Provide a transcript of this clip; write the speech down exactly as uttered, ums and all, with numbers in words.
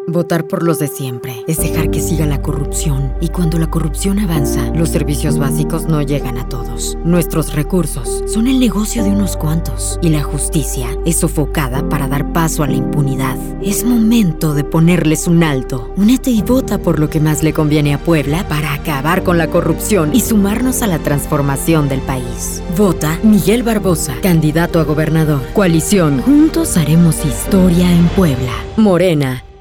Votar por los de siempre es dejar que siga la corrupción. Y cuando la corrupción avanza, los servicios básicos no llegan a todos. Nuestros recursos son el negocio de unos cuantos. Y la justicia es sofocada para dar paso a la impunidad. Es momento de ponerles un alto. Únete y vota por lo que más le conviene a Puebla para acabar con la corrupción y sumarnos a la transformación del país. Vota Miguel Barbosa, candidato a gobernador. Coalición, juntos haremos historia en Puebla. Morena.